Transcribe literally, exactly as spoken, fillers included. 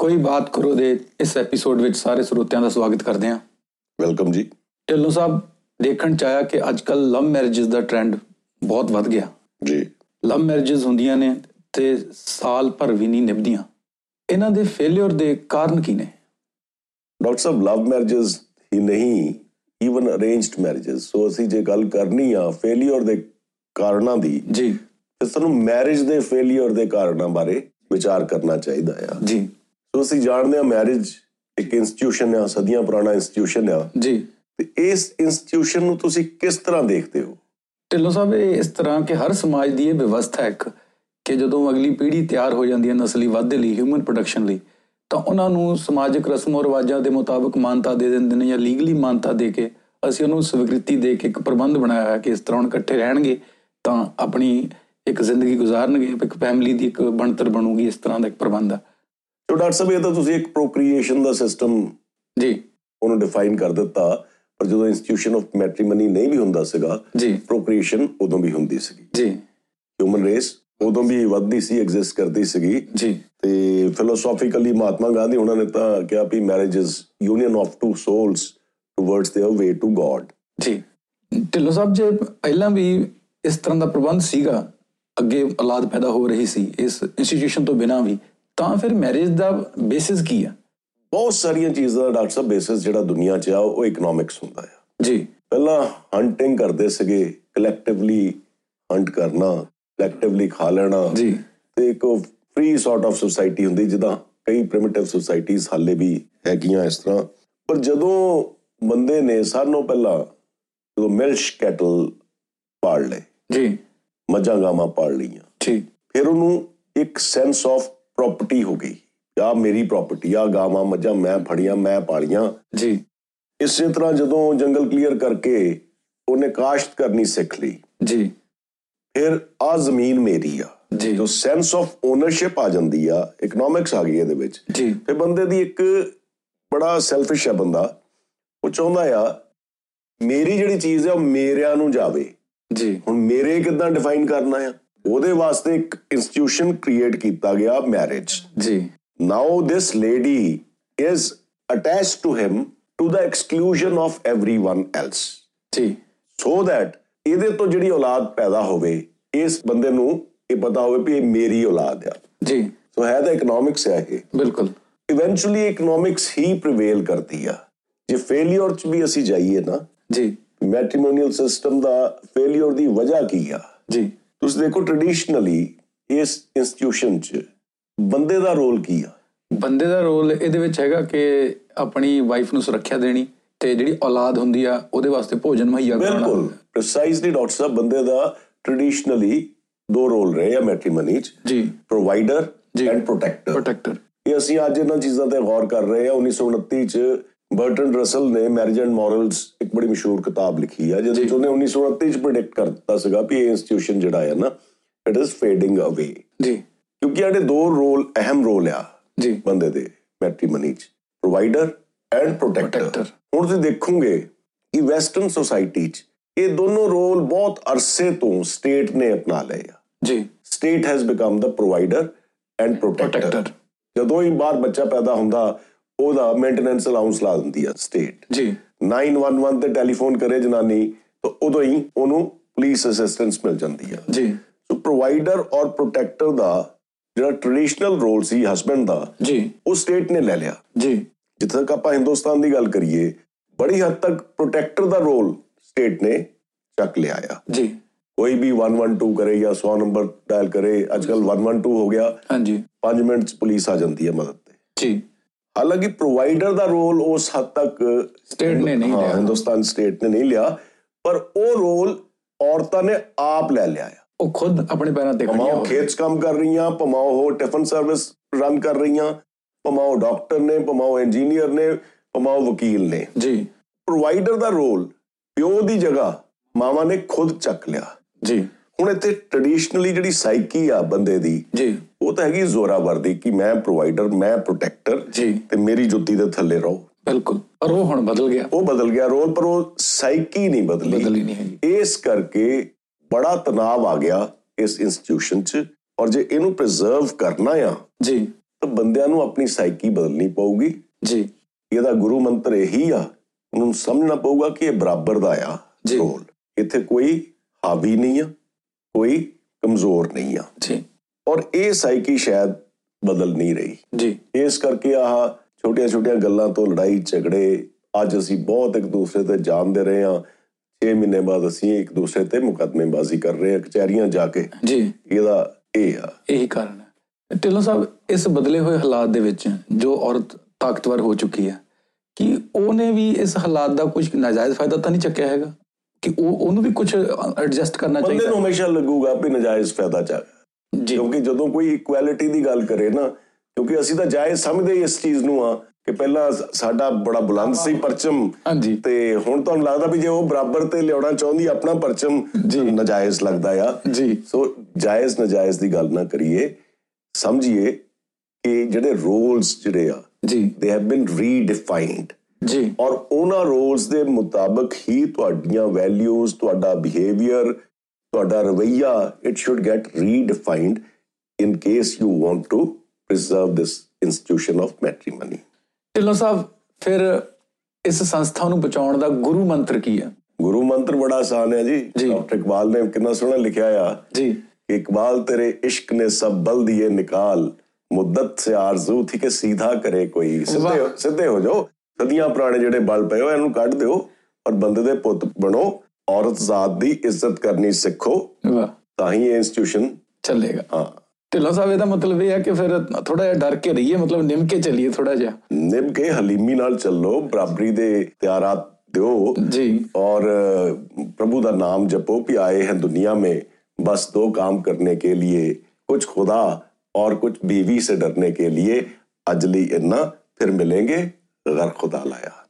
ਕੋਈ ਬਾਤ ਕਰੋ ਦੇ ਇਸ ਐਪੀਸੋਡ ਵਿੱਚ ਸਾਰੇ ਸਰੋਤਿਆਂ ਦਾ ਸਵਾਗਤ ਕਰਦੇ ਹਾਂ। ਵੈਲਕਮ ਜੀ। ਢਿੱਲੋਂ ਸਾਹਿਬ, ਦੇਖਣ 'ਚ ਆਇਆ ਕਿ ਅੱਜ ਕੱਲ੍ਹ ਲਵ ਮੈਰਿਜਸ ਦਾ ਟਰੈਂਡ ਬਹੁਤ ਵੱਧ ਗਿਆ ਜੀ। ਲਵ ਮੈਰਿਜਸ ਹੁੰਦੀਆਂ ਨੇ ਤੇ ਸਾਲ ਭਰ ਵੀ ਨਹੀਂ ਨਿਭਦੀਆਂ। ਇਹਨਾਂ ਦੇ ਫੇਲਿਅਰ ਦੇ ਕਾਰਨ ਕੀ ਨੇ? ਡਾਕਟਰ ਸਾਹਿਬ, ਲਵ ਮੈਰਿਜਸ ਹੀ ਨਹੀਂ, ਈਵਨ ਅਰੇਂਜਡ ਮੈਰਿਜਸ। ਸੋ ਅਸੀਂ ਜੇ ਗੱਲ ਕਰਨੀ ਆ ਫੇਲਿਅਰ ਦੇ ਕਾਰਨਾਂ ਦੀ ਜੀ, ਤੇ ਸਾਨੂੰ ਮੈਰਿਜ ਦੇ ਫੇਲਿਅਰ ਦੇ ਕਾਰਨਾਂ ਬਾਰੇ ਵਿਚਾਰ ਕਰਨਾ ਚਾਹੀਦਾ ਆ ਜੀ। ਸੋ ਅਸੀਂ ਜਾਣਦੇ ਹਾਂ ਮੈਰਿਜ ਇੱਕ ਇੰਸਟੀਟਿਊਸ਼ਨ ਆ, ਸਦੀਆਂ ਪੁਰਾਣਾ ਇੰਸਟੀਟਿਊਸ਼ਨ ਆ ਜੀ। ਤੇ ਇਸ ਇੰਸਟੀਟਿਊਸ਼ਨ ਨੂੰ ਤੁਸੀਂ ਕਿਸ ਤਰ੍ਹਾਂ ਦੇਖਦੇ ਹੋ? ਢਿੱਲੋਂ ਸਾਹਿਬ, ਇਹ ਇਸ ਤਰ੍ਹਾਂ ਕਿ ਹਰ ਸਮਾਜ ਦੀ ਇਹ ਵਿਵਸਥਾ ਇੱਕ ਕਿ ਜਦੋਂ ਅਗਲੀ ਪੀੜ੍ਹੀ ਤਿਆਰ ਹੋ ਜਾਂਦੀ ਹੈ ਨਸਲੀ ਵਾਧੇ ਲਈ, ਹਿਊਮਨ ਪ੍ਰੋਡਕਸ਼ਨ ਲਈ, ਤਾਂ ਉਹਨਾਂ ਨੂੰ ਸਮਾਜਿਕ ਰਸਮੋ ਰਿਵਾਜਾਂ ਦੇ ਮੁਤਾਬਕ ਮਾਨਤਾ ਦੇ ਦਿੰਦੇ ਨੇ ਜਾਂ ਲੀਗਲੀ ਮਾਨਤਾ ਦੇ ਕੇ ਅਸੀਂ ਉਹਨੂੰ ਸਵੀਕ੍ਰਿਤੀ ਦੇ ਕੇ ਇੱਕ ਪ੍ਰਬੰਧ ਬਣਾਇਆ ਹੋਇਆ ਕਿ ਇਸ ਤਰ੍ਹਾਂ ਹੁਣ ਇਕੱਠੇ ਰਹਿਣਗੇ ਤਾਂ ਆਪਣੀ ਇੱਕ ਜ਼ਿੰਦਗੀ ਗੁਜ਼ਾਰਨਗੇ, ਇੱਕ ਫੈਮਿਲੀ ਦੀ ਇੱਕ ਬਣਤਰ ਬਣੂਗੀ। ਇਸ ਤਰ੍ਹਾਂ ਦਾ ਇੱਕ ਪ੍ਰਬੰਧ ਆ। ਸੋ ਡਾਕਟਰ ਸਾਹਿਬ, ਇਹ ਤਾਂ ਤੁਸੀਂ ਇੱਕ ਪ੍ਰੋਕ੍ਰੀਏਸ਼ਨ ਦਾ ਸਿਸਟਮ ਜੀ ਉਹਨੂੰ ਡਿਫਾਈਨ ਕਰ ਦਿੱਤਾ, ਪਰ ਜਦੋਂ ਇੰਸਟੀਟਿਊਸ਼ਨ ਆਫ ਮੈਟਰੀਮਨੀ ਨਹੀਂ ਵੀ ਹੁੰਦਾ ਸੀਗਾ ਜੀ, ਪ੍ਰੋਕ੍ਰੀਏਸ਼ਨ ਉਦੋਂ ਵੀ ਹੁੰਦੀ ਸੀਗੀ ਜੀ। ਹਿਊਮਨ ਰੇਸ ਉਦੋਂ ਵੀ ਵੱਧਦੀ ਸੀ, ਐਗਜ਼ਿਸਟ ਕਰਦੀ ਸੀਗੀ ਜੀ। ਤੇ ਫਿਲੋਸੋਫੀਕਲੀ ਮਹਾਤਮਾ ਗਾਂਧੀ ਉਹਨਾਂ ਨੇ ਤਾਂ ਕਿਹਾ ਵੀ marriage is union of two souls towards their way to God. ਜੀ। ਢਿੱਲੋਂ ਸਾਹਿਬ, ਜੇ ਪਹਿਲਾਂ ਵੀ ਇਸ ਤਰ੍ਹਾਂ ਦਾ ਪ੍ਰਬੰਧ ਸੀਗਾ, ਅੱਗੇ ਔਲਾਦ ਪੈਦਾ ਹੋ ਰਹੀ ਸੀ ਇਸ ਇੰਸਟੀਟਿਊਸ਼ਨ ਤੋਂ ਬਿਨਾਂ ਵੀ, ਤਾਂ ਫਿਰ ਮੈਰਿਜ ਦਾ ਬੇਸਿਸ ਕੀ ਆ? ਬਹੁਤ ਸਾਰੀਆਂ ਚੀਜ਼ਾਂ ਦਾ ਡਾਕਟਰ ਸਾਹਿਬ ਬੇਸਿਸ ਜਿਹੜਾ ਦੁਨੀਆ 'ਚ ਆ ਉਹ ਇਕਨੋਮਿਕਸ ਹੁੰਦਾ ਆ। ਜੀ। ਪਹਿਲਾਂ ਹੰਟਿੰਗ ਕਰਦੇ ਸੀਗੇ, ਕਲੈਕਟਿਵਲੀ ਹੰਟ ਕਰਨਾ, ਕਲੈਕਟਿਵਲੀ ਖਾ ਲੈਣਾ ਜੀ। ਤੇ ਇੱਕ ਫ੍ਰੀ ਸੌਰਟ ਆਫ ਸੁਸਾਇਟੀ ਹੁੰਦੀ, ਜਿੱਦਾਂ ਕਈ ਪ੍ਰਿਮਿਟਿਵ ਸੁਸਾਇਟੀਜ਼ ਹਾਲੇ ਵੀ ਹੈਗੀਆਂ ਇਸ ਤਰ੍ਹਾਂ। ਪਰ ਜਦੋਂ ਬੰਦੇ ਨੇ ਸਾਰਿਆਂ ਨਾਲੋਂ ਪਹਿਲਾਂ ਜਦੋਂ ਮਿਲਸ਼ ਕੈਟਲ ਪਾਲ ਲਏ ਜੀ, ਮੱਝਾਂ ਗਾਵਾਂ ਪਾਲ ਲਈਆਂ ਜੀ, ਫਿਰ ਉਹਨੂੰ ਇੱਕ ਸੈਂਸ ਆਫ ਪ੍ਰੋਪਰਟੀ ਹੋ ਗਈ। ਆ ਮੇਰੀ ਪ੍ਰੋਪਰਟੀ ਆ, ਗਾਵਾਂ ਮੱਝਾਂ ਮੈਂ ਫੜੀਆਂ, ਮੈਂ ਪਾਲੀਆਂ ਜੀ। ਇਸੇ ਤਰ੍ਹਾਂ ਜਦੋਂ ਜੰਗਲ ਕਲੀਅਰ ਕਰਕੇ ਉਹਨੇ ਕਾਸ਼ਤ ਕਰਨੀ ਸਿੱਖ ਲਈ ਜੀ, ਫਿਰ ਆ ਜ਼ਮੀਨ ਮੇਰੀ ਆ ਜੀ। ਜੋ ਸੈਂਸ ਆਫ ਓਨਰਸ਼ਿਪ ਆ ਜਾਂਦੀ ਆ, ਇਕਨੋਮਿਕਸ ਆ ਗਈ ਇਹਦੇ ਵਿੱਚ ਜੀ। ਫਿਰ ਬੰਦੇ ਦੀ ਇੱਕ ਬੜਾ ਸੈਲਫਿਸ਼ ਆ ਬੰਦਾ, ਉਹ ਚਾਹੁੰਦਾ ਆ ਮੇਰੀ ਜਿਹੜੀ ਚੀਜ਼ ਆ ਉਹ ਮੇਰਿਆਂ ਨੂੰ ਜਾਵੇ ਜੀ। ਹੁਣ ਮੇਰੇ ਕਿੱਦਾਂ ਡਿਫਾਈਨ ਕਰਨਾ ਆ? ਉਹਦੇ ਵਾਸਤੇ ਇੱਕ ਇੰਸਟੀਟਿਊਸ਼ਨ ਕ੍ਰੀਏਟ ਕੀਤਾ ਗਿਆ, ਮੈਰਿਜ ਜੀ। Now this lady is attached to him to the exclusion of everyone else ਜੀ, ਸੋ ਦੈਟ ਇਹਦੇ ਤੋਂ ਜਿਹੜੀ ਔਲਾਦ ਪੈਦਾ ਹੋਵੇ, ਇਸ ਬੰਦੇ ਨੂੰ ਇਹ ਪਤਾ ਹੋਵੇ ਵੀ ਇਹ ਮੇਰੀ ਔਲਾਦ ਆ ਜੀ। ਸੋ ਹੈ ਤਾਂ ਇਕਨੋਮਿਕਸ ਹੈ ਇਹ। ਬਿਲਕੁਲ। ਇਵੈਂਚੁਅਲੀ ਇਕਨੋਮਿਕਸ ਹੀ ਪ੍ਰੀਵੇਲ ਕਰਦੀ ਆ। ਜੇ ਫੇਲਿਅਰ 'ਚ ਵੀ ਅਸੀਂ ਜਾਈਏ ਨਾ ਜੀ, ਮੈਟਰੀਮੋਨੀਅਲ ਸਿਸਟਮ ਦਾ ਫੇਲਿਅਰ ਦੀ ਵਜ੍ਹਾ ਕੀ ਆ ਜੀ? ਤੁਸੀਂ ਦੇਖੋ, ਟ੍ਰੈਡੀਸ਼ਨਲੀ ਇਸ ਇੰਸਟੀਟਿਊਸ਼ਨ 'ਚ ਬੰਦੇ ਦਾ ਰੋਲ ਕੀ ਆ? ਬੰਦੇ ਦਾ ਰੋਲ ਇਹਦੇ ਵਿੱਚ ਹੈਗਾ ਕਿ ਆਪਣੀ ਵਾਈਫ ਨੂੰ ਸੁਰੱਖਿਆ ਦੇਣੀ ਤੇ ਜਿਹੜੀ ਔਲਾਦ ਹੁੰਦੀ ਆ ਉਹਦੇ ਵਾਸਤੇ ਭੋਜਨ ਮੁਹੱਈਆ ਕਰਾਉਣਾ। ਬਿਲਕੁਲ ਪ੍ਰੀਸਾਈਜ਼ਲੀ ਡਾਕਟਰ ਸਾਹਿਬ, ਬੰਦੇ ਦਾ ਟ੍ਰੈਡੀਸ਼ਨਲੀ ਦੋ ਰੋਲ ਰਹੇ ਆ ਮੈਟਰੀਮਨੀ 'ਚ ਜੀ, ਪ੍ਰੋਵਾਈਡਰ ਐਂਡ ਪ੍ਰੋਟੈਕਟਰ। ਪ੍ਰੋਟੈਕਟਰ ਇਹ ਅਸੀਂ ਅੱਜ ਇਹਨਾਂ ਚੀਜ਼ਾਂ ਤੇ ਗੌਰ ਕਰ ਰਹੇ ਹਾਂ। ਉੱਨੀ ਸੌ ਉਨੱਤੀ 'ਚ ਬਰਟਨ ਰਸਲ ਨੇ ਮੈਰਿਜ ਐਂਡ ਮੋਰਲਸ ਇੱਕ ਬੜੀ ਮਸ਼ਹੂਰ ਕਿਤਾਬ ਲਿਖੀ ਆ, ਜਿਹਦੇ 'ਚ ਉਹਨੇ ਉੱਨੀ ਸੌ ਉਨੱਤੀ 'ਚ ਪ੍ਰੈਡਿਕਟ ਕਰ ਦਿੱਤਾ ਸੀਗਾ ਵੀ ਇਹ ਇੰਸਟੀਟਿਊਸ਼ਨ ਜਿਹੜਾ ਹੈ ਨਾ, ਇਟ ਇਜ਼ ਫੇਡਿੰਗ ਅਵੇ ਜੀ। ਕਿਉਂਕਿ ਇਹਦੇ ਦੋ ਰੋਲ, ਅਹਿਮ ਰੋਲ ਆ ਜੀ ਬੰਦੇ ਦੇ ਮੈਟਰੀਮਨੀ 'ਚ, ਪ੍ਰੋਵਾਈਡਰ ਐਂਡ ਪ੍ਰੋਟੈਕਟਰ। ਹੁਣ ਤੁਸੀਂ ਦੇਖੋਗੇ ਕਿ ਵੈਸਟਰਨ ਸੋਸਾਇਟੀ 'ਚ ਇਹ ਦੋਨੋਂ ਰੋਲ ਬਹੁਤ ਅਰਸੇ ਤੋਂ ਸਟੇਟ ਨੇ ਅਪਣਾ ਲਏ ਆ ਜੀ। State has become the provider and protector. ਜਦੋਂ ਹੀ ਬਾਹਰ ਬੱਚਾ ਪੈਦਾ ਹੁੰਦਾ, ਉਹਦਾ ਮੇਨਟੇਨੈਂਸ ਅਲਾਊਂਸ ਲਾ ਦਿੰਦੀ ਆ ਸਟੇਟ ਜੀ। ਨਾਈਨ ਵਨ ਵਨ ਤੇ ਟੈਲੀਫੋਨ ਕਰੇ ਜਨਾਨੀ ਤਾਂ ਉਦੋਂ ਹੀ ਉਹਨੂੰ ਪੁਲਿਸ ਅਸਿਸਟੈਂਸ ਮਿਲ ਜਾਂਦੀ ਆ ਜੀ। ਸੋ ਪ੍ਰੋਵਾਈਡਰ ਔਰ ਪ੍ਰੋਟੈਕਟਰ ਦਾ ਜਿਹੜਾ ਟ੍ਰੈਡੀਸ਼ਨਲ ਰੋਲ ਸੀ ਹਸਬੈਂਡ ਦਾ ਜੀ, ਉਹ ਸਟੇਟ ਨੇ ਲੈ ਲਿਆ ਜੀ। ਜਿੱਥੇ ਤੱਕ ਆਪਾਂ ਹਿੰਦੁਸਤਾਨ ਦੀ ਗੱਲ ਕਰੀਏ, ਬੜੀ ਹੱਦ ਤੱਕ ਪ੍ਰੋਟੈਕਟਰ ਦਾ ਰੋਲ ਸਟੇਟ ਨੇ ਚੱਕ ਲਿਆ ਆ ਜੀ। ਕੋਈ ਵੀ one one two ਕਰੇ ਜਾਂ ਸੌ ਨੰਬਰ ਡਾਇਲ ਕਰੇ, ਅੱਜ ਕੱਲ one one two ਹੋ ਗਿਆ ਹਾਂਜੀ, ਪੰਜ ਮਿੰਟ 'ਚ ਪੁਲਿਸ ਆ ਜਾਂਦੀ ਹੈ ਮਦਦ ਤੇ ਜੀ। ਹਾਲਾਂਕਿ ਪ੍ਰੋਵਾਈਡਰ ਦਾ ਰੋਲ ਉਸ ਹੱਦ ਤੱਕ ਸਟੇਟ ਨੇ ਨਹੀਂ ਲਿਆ, ਹਿੰਦੁਸਤਾਨ ਸਟੇਟ ਨੇ ਨਹੀਂ ਲਿਆ, ਪਰ ਉਹ ਰੋਲ ਔਰਤਾਂ ਨੇ ਆਪ ਲੈ ਲਿਆ ਆ। ਉਹ ਖੁਦ ਆਪਣੇ ਪੈਰਾਂ ਤੇ ਖੜੀਆਂ, ਭਾਵੇਂ ਖੇਤ 'ਚ ਕੰਮ ਕਰ ਰਹੀਆਂ, ਭਾਵੇਂ ਉਹ ਟਿਫਨ ਸਰਵਿਸ ਰਨ ਕਰ ਰਹੀਆਂ, ਭਾਵੇਂ ਉਹ ਡਾਕਟਰ ਨੇ, ਭਾਵੇਂ ਉਹ ਇੰਜੀਨੀਅਰ ਨੇ, ਭਾਵੇਂ ਉਹ ਵਕੀਲ ਨੇ ਜੀ। ਪ੍ਰੋਵਾਈਡਰ ਦਾ ਰੋਲ ਪਿਓ ਦੀ ਜਗ੍ਹਾ ਮਾਵਾਂ ਨੇ ਖੁਦ ਚੱਕ ਲਿਆ ਜੀ। ਹੁਣ ਇੱਥੇ ਟ੍ਰੈਡੀਸ਼ਨਲੀ ਜਿਹੜੀ ਸਾਈਕੀ ਆ ਬੰਦੇ ਦੀ ਜੀ, ਉਹ ਤਾਂ ਹੈਗੀ ਜ਼ੋਰਾਵਰ ਦੀ ਕਿ ਮੈਂ ਪ੍ਰੋਵਾਈਡਰ, ਮੈਂ ਪ੍ਰੋਟੈਕਟਰ ਜੀ, ਤੇ ਮੇਰੀ ਜੁੱਤੀ ਦੇ ਥੱਲੇ ਰਹੋ। ਬਿਲਕੁਲ। ਪਰ ਉਹ ਹੁਣ ਬਦਲ ਗਿਆ, ਉਹ ਬਦਲ ਗਿਆ ਰੋਲ, ਪਰ ਉਹ ਸਾਈਕੀ ਨਹੀਂ ਬਦਲੀ ਬਦਲੀ ਨਹੀਂ ਹੈਗੀ। ਇਸ ਕਰਕੇ ਬੜਾ ਤਣਾਅ ਆ ਗਿਆ ਇਸ ਇੰਸਟੀਟਿਊਸ਼ਨ 'ਚ। ਔਰ ਜੇ ਇਹਨੂੰ ਪ੍ਰੀਜ਼ਰਵ ਕਰਨਾ ਆ ਜੀ, ਤਾਂ ਬੰਦਿਆਂ ਨੂੰ ਆਪਣੀ ਸਾਈਕੀ ਬਦਲਣੀ ਪਊਗੀ ਜੀ। ਇਹਦਾ ਗੁਰੂ ਮੰਤਰ ਇਹੀ ਆ, ਉਹਨੂੰ ਸਮਝਣਾ ਪਊਗਾ ਕਿ ਇਹ ਬਰਾਬਰ ਦਾ ਆ ਰੋਲ। ਇੱਥੇ ਕੋਈ ਹਾਵੀ ਨਹੀਂ ਆ, ਕੋਈ ਕਮਜ਼ੋਰ ਨਹੀਂ ਆ ਜੀ। ਔਰ ਇਹ ਸਾਈਕੀ ਸ਼ਾਇਦ ਬਦਲ ਨਹੀਂ ਰਹੀ ਜੀ। ਇਸ ਕਰਕੇ ਆਹ ਛੋਟੀਆਂ ਛੋਟੀਆਂ ਗੱਲਾਂ ਤੋਂ ਲੜਾਈ ਝਗੜੇ, ਅੱਜ ਅਸੀਂ ਬਹੁਤ ਇੱਕ ਦੂਸਰੇ ਤੇ ਜਾਣਦੇ ਰਹੇ ਹਾਂ, ਛੇ ਮਹੀਨੇ ਬਾਅਦ ਅਸੀਂ ਇੱਕ ਦੂਸਰੇ ਤੇ ਮੁਕੱਦਮੇਬਾਜ਼ੀ ਕਰ ਰਹੇ ਹਾਂ ਕਚਹਿਰੀਆਂ ਜਾ ਕੇ ਜੀ। ਇਹਦਾ ਇਹ ਆ ਇਹੀ ਕਾਰਨ ਹੈ। ਢਿੱਲੋਂ ਸਾਹਿਬ, ਇਸ ਬਦਲੇ ਹੋਏ ਹਾਲਾਤ ਦੇ ਵਿੱਚ ਜੋ ਔਰਤ ਤਾਕਤਵਰ ਹੋ ਚੁੱਕੀ ਹੈ, ਕਿ ਉਹਨੇ ਵੀ ਇਸ ਹਾਲਾਤ ਦਾ ਕੁਝ ਨਾਜਾਇਜ਼ ਫਾਇਦਾ ਤਾਂ ਨਹੀਂ ਚੱਕਿਆ ਹੈਗਾ ਕਿ ਉਹ ਉਹਨੂੰ ਵੀ ਕੁਝ ਐਡਜਸਟ ਕਰਨਾ ਚਾਹੀਦਾ? ਬੰਦੇ ਨੂੰ ਹਮੇਸ਼ਾ ਲੱਗੂਗਾ ਵੀ ਨਾਜਾਇਜ਼ ਫਾਇਦਾ ਚੱਕ ਜੀ, ਕਿਉਂਕਿ ਜਦੋਂ ਕੋਈ ਇਕੁਐਲਿਟੀ ਦੀ ਗੱਲ ਕਰੇ ਨਾ, ਕਿਉਂਕਿ ਅਸੀਂ ਤਾਂ ਜਾਇਜ਼ ਸਮਝਦੇ ਹੀ ਇਸ ਚੀਜ਼ ਨੂੰ ਆ ਕਿ ਪਹਿਲਾਂ ਸਾਡਾ ਬੜਾ ਬੁਲੰਦ ਸੀ ਪਰਚਮ, ਤੇ ਹੁਣ ਤੁਹਾਨੂੰ ਲੱਗਦਾ ਵੀ ਜੇ ਉਹ ਬਰਾਬਰ ਤੇ ਲਿਆਉਣਾ ਚਾਹੁੰਦੀ ਆਪਣਾ ਪਰਚਮ ਨਾਜਾਇਜ਼ ਲੱਗਦਾ ਆ ਜੀ। ਸੋ ਜਾਇਜ਼ ਨਾਜਾਇਜ਼ ਦੀ ਗੱਲ ਨਾ ਕਰੀਏ, ਸਮਝੀਏ ਕਿ ਜਿਹੜੇ ਰੋਲਸ ਜਿਹੜੇ ਆ ਜੀ, ਦੇ ਹੈਵ ਬੀਨ ਰੀਡਿਫਾਈਨਡ ਜੀ, ਔਰ ਉਹਨਾਂ ਰੋਲਸ ਦੇ ਮੁਤਾਬਕ ਹੀ ਤੁਹਾਡੀਆਂ ਵੈਲਿਊਜ਼, ਤੁਹਾਡਾ ਬਿਹੇਵੀਅਰ, ਤੁਹਾਡਾ ਰਵੱਈਆ, it should get redefined in case you want to preserve this institution of matrimony. Dhillon Sahib, ਫਿਰ ਇਸ ਸੰਸਥਾ ਨੂੰ ਬਚਾਉਣ ਦਾ ਗੁਰੂ ਮੰਤਰ ਕੀ ਹੈ? ਗੁਰੂ ਮੰਤਰ ਬੜਾ ਆਸਾਨ ਹੈ ਜੀ। ਡਾਕਟਰ ਇਕਬਾਲ ਨੇ ਕਿੰਨਾ ਸੋਹਣਾ ਲਿਖਿਆ ਆ ਜੀ ਕਿ ਇਕਬਾਲ ਤੇਰੇ ਇਸ਼ਕ ਨੇ ਸਭ ਬਲ ਦਿਏ ਨਿਕਾਲ, ਮੁੱਦਤ ਸੇ ਆਰਜ਼ੂ ਥੀ ਕਿ ਸੀਧਾ ਕਰੇ ਕੋਈ। ਸਿੱਧੇ ਸਿੱਧੇ ਹੋ ਜਾਓ, ਸਦੀਆਂ ਪੁਰਾਣੇ ਜਿਹੜੇ ਬਲ ਪਏ ਹੋ ਇਹਨੂੰ ਕੱਢ ਦਿਓ ਔਰ ਬੰਦੇ ਦੇ ਪੁੱਤ ਬਣੋ। ਔਰਤ ਜ਼ਾਤ ਦੀ ਇੱਜ਼ਤ ਕਰਨੀ ਸਿੱਖੋ, ਤਾਂ ਹੀ ਇਹ ਇੰਸਟੀਟਿਊਸ਼ਨ ਚੱਲੇਗਾ। ਹਾਂ ਢਿੱਲੋਂ ਸਾਹਿਬ, ਇਹਦਾ ਮਤਲਬ ਇਹ ਹੈ ਕਿ ਫਿਰ ਥੋੜਾ ਜਿਹਾ ਡਰ ਕੇ ਰਹੀਏ, ਮਤਲਬ ਨਿਮ ਕੇ ਚੱਲੀਏ, ਥੋੜਾ ਜਿਹਾ ਨਿਮ ਕੇ ਹਲੀਮੀ ਨਾਲ ਚੱਲੋ, ਬਰਾਬਰੀ ਦੇ ਤਿਆਰਾਤ ਦਿਓ ਜੀ, ਔਰ प्रभु ਦਾ ਨਾਮ जपो कि आए हैं दुनिया में बस दो काम करने के लिए, कुछ खुदा और कुछ बीवी से डरने के लिए। अजली इन्ना फिर मिलेंगे अगर खुदा लाया।